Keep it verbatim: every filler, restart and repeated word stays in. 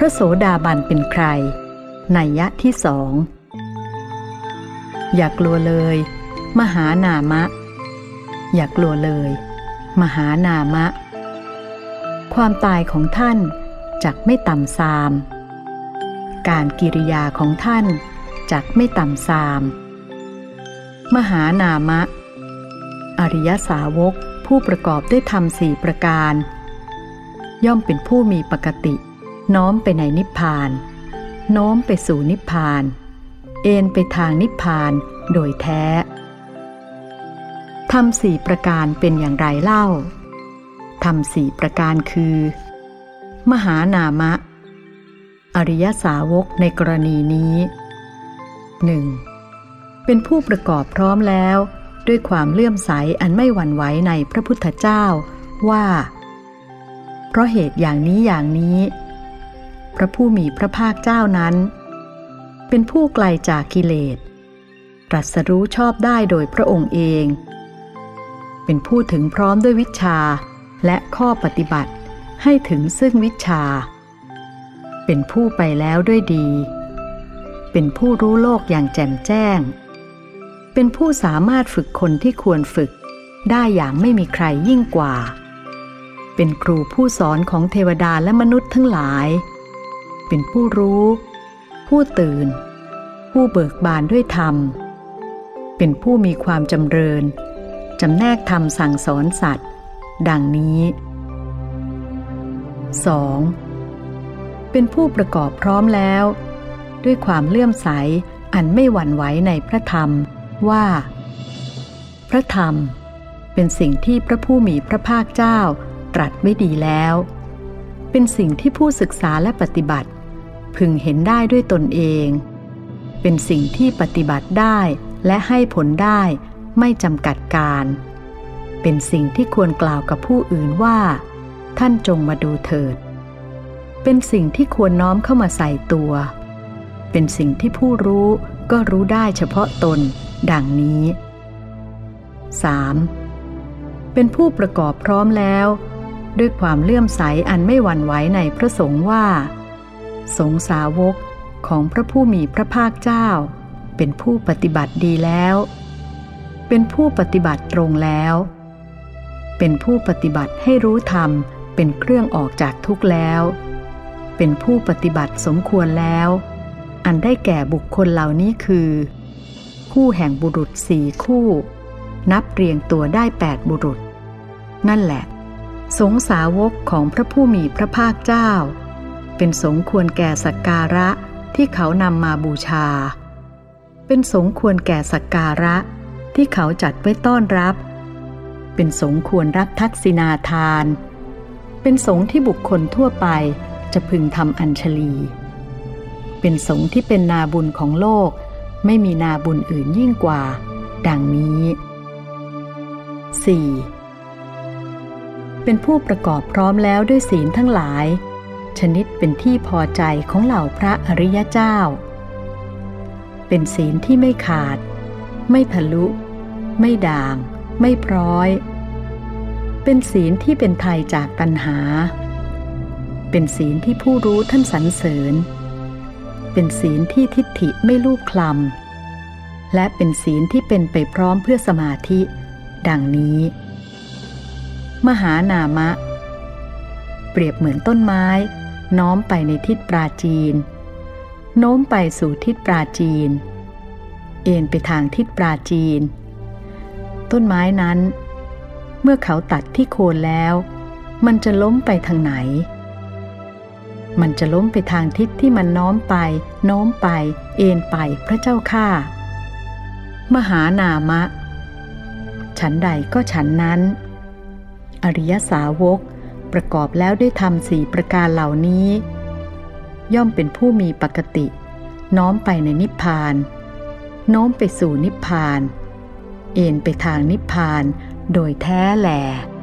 ระโสดาบันเป็นใครนัยยะที่สองอย่ากลัวเลยมหานามะอย่ากลัวเลยมหานามะความตายของท่านจักไม่ต่ำทรามการกิริยาของท่านจักไม่ต่ำทรามมหานามะอริยสาวกผู้ประกอบด้วยธรรมสี่ประการย่อมเป็นผู้มีปกติน้อมไปในนิพพานโน้มไปสู่นิพพานเอนไปทางนิพพานโดยแท้ธรรมสี่ประการเป็นอย่างไรเล่าธรรมสี่ประการคือมหานามะอริยสาวกในกรณีนี้ หนึ่ง. เป็นผู้ประกอบพร้อมแล้วด้วยความเลื่อมใสอันไม่หวั่นไหวในพระพุทธเจ้าว่าเพราะเหตุอย่างนี้อย่างนี้พระผู้มีพระภาคเจ้านั้นเป็นผู้ไกลจากกิเลสตรัสรู้ชอบได้โดยพระองค์เองเป็นผู้ถึงพร้อมด้วยวิชชาและข้อปฏิบัติให้ถึงซึ่งวิชชาเป็นผู้ไปแล้วด้วยดีเป็นผู้รู้โลกอย่างแจ่มแจ้งเป็นผู้สามารถฝึกคนที่ควรฝึกได้อย่างไม่มีใครยิ่งกว่าเป็นครูผู้สอนของเทวดาและมนุษย์ทั้งหลายเป็นผู้รู้ผู้ตื่นผู้เบิกบานด้วยธรรมเป็นผู้มีความจำเริญจำแนกธรรมสั่งสอนสัตว์ดังนี้ สอง. เป็นผู้ประกอบพร้อมแล้วด้วยความเลื่อมใสอันไม่หวั่นไหวในพระธรรมว่าพระธรรมเป็นสิ่งที่พระผู้มีพระภาคเจ้าตรัสไว้ดีแล้วเป็นสิ่งที่ผู้ศึกษาและปฏิบัติพึงเห็นได้ด้วยตนเองเป็นสิ่งที่ปฏิบัติได้และให้ผลได้ไม่จำกัดการเป็นสิ่งที่ควรกล่าวกับผู้อื่นว่าท่านจงมาดูเถิดเป็นสิ่งที่ควรน้อมเข้ามาใส่ตัวเป็นสิ่งที่ผู้รู้ก็รู้ได้เฉพาะตนดังนี้ สาม. เป็นผู้ประกอบพร้อมแล้วด้วยความเลื่อมใสอันไม่หวั่นไหวในพระสงฆ์ว่าสงฆ์สาวกของพระผู้มีพระภาคเจ้าเป็นผู้ปฏิบัติดีแล้วเป็นผู้ปฏิบัติตรงแล้วเป็นผู้ปฏิบัติให้รู้ธรรมเป็นเครื่องออกจากทุกข์แล้วเป็นผู้ปฏิบัติสมควรแล้วอันได้แก่บุคคลเหล่านี้คือคู่แห่งบุรุษสี่คู่นับเรียงตัวได้แปดบุรุษนั่นแหละสงฆ์สาวกของพระผู้มีพระภาคเจ้าเป็นสงฆ์ควรแก่สักการะที่เขานำมาบูชาเป็นสงฆ์ควรแก่สักการะที่เขาจัดไว้ต้อนรับเป็นสงฆ์ควรรับทักษิณาทานเป็นสงฆ์ที่บุคคลทั่วไปจะพึงทำอัญชลีเป็นสงฆ์ที่เป็นนาบุญของโลกไม่มีนาบุญอื่นยิ่งกว่าดังนี้ สี่. เป็นผู้ประกอบพร้อมแล้วด้วยศีลทั้งหลายชนิดเป็นที่พอใจของเหล่าพระอริยเจ้าเป็นศีลที่ไม่ขาดไม่ทะลุไม่ด่างไม่พร้อยเป็นศีลที่เป็นไทยจากตัณหาเป็นศีลที่ผู้รู้ท่านสรรเสริญเป็นศีลที่ทิฏฐิไม่ลูบคลำและเป็นศีลที่เป็นไปพร้อมเพื่อสมาธิดังนี้มหานามะเปรียบเหมือนต้นไม้น้อมไปในทิศปราจีนโน้มไปสู่ทิศปราจีนเอ็นไปทางทิศปราจีนต้นไม้นั้นเมื่อเขาตัดที่โคนแล้วมันจะล้มไปทางไหนมันจะล้มไปทางทิศที่มันน้อมไปโน้มไปเอ็นไปพระเจ้าข้ามหานามะฉันใดก็ฉันนั้นอริยสาวกประกอบแล้วด้วยธรรมสี่ประการเหล่านี้ย่อมเป็นผู้มีปกติน้อมไปในนิพพานโน้มไปสู่นิพพานเอ็นไปทางนิพพานโดยแท้แล